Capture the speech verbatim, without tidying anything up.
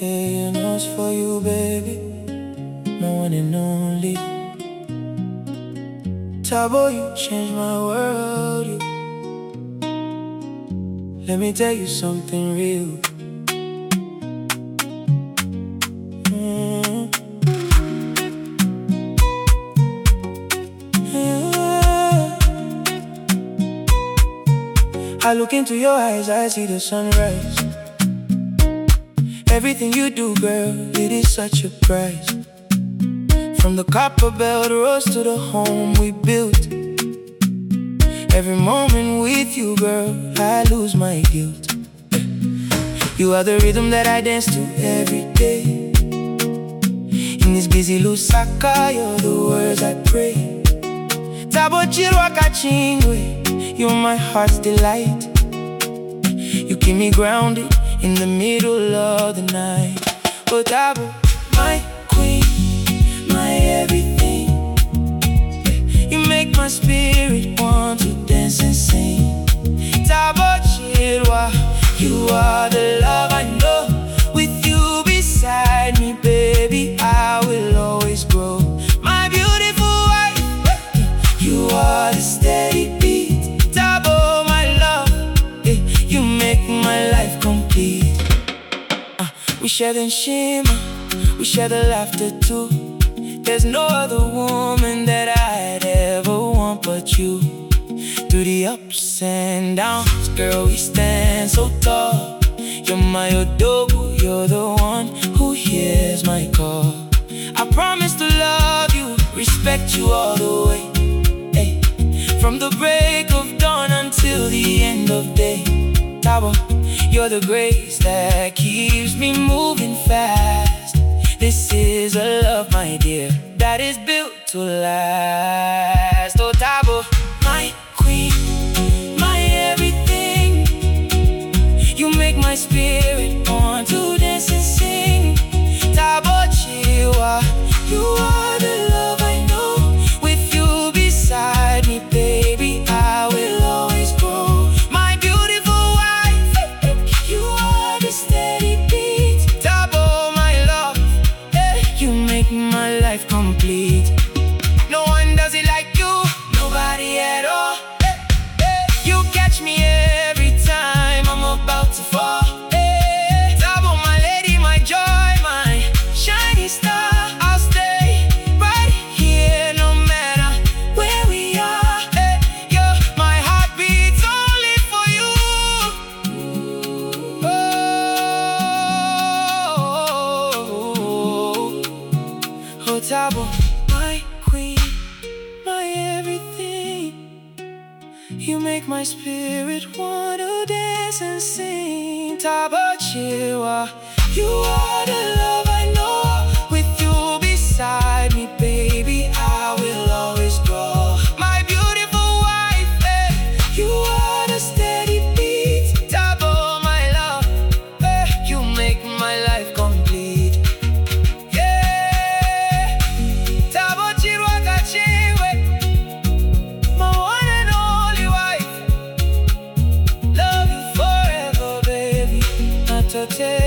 Yeah, you know it's for you, baby, my one and only. Tabo, you changed my world, you. Let me tell you something real. Mm. Yeah. I look into your eyes, I see the sunrise. Everything you do, girl, it is such a prize. From the copper belt rose to the home we built. Every moment with you, girl, I lose my guilt. You are the rhythm that I dance to every day. In this busy Lusaka, you're the words I pray. Tabo Chirwaka Chingwe, you're my heart's delight. You keep me grounded in the middle of the night. Oh Tabo, my queen, my everything. You make my spirit want to dance and sing. Tabo Chirwa, you are the love I know. With you beside me, baby, I will always grow. My beautiful wife, you are the steady beat. Tabo, my love, you make my life complete. uh, We share the shimmer, we share the laughter too. There's no other woman that I'd ever want but you. Through the ups and downs, girl, we stand so tall. You're my adobo, you're the one who hears my call. I promise to love you, respect you all the way. Hey. From the break of dawn until the end of day. Tabo, you're the grace that keeps me moving fast. This is a love, my dear, that is built to last. Oh Tabo, my queen, my everything. You make my spirit want to dance and sing. Tabo Chirwa, you are the love I know. With you beside me, baby, I will always grow. My beautiful wife, you are the steady beat. Tabo, my love, you make my life complete. No one does it like you, nobody at all. You catch me every time I'm about to fall. Tabo, my lady, my joy, my shining star. I'll stay right here no matter where we are. Yo, my heart beats only for you. Oh, oh Tabo, my queen, my everything. You make my spirit want to dance and sing. Tabo Chirwa, you are the love I know. With you beside me, baby, I will always grow. My beautiful wife, eh, you are the steady beat. Tabo, my love, eh, you make my life complete. Yeah, Tabo Chirwa Kachingwe, my one and only wife. Love you forever, baby, not to tell.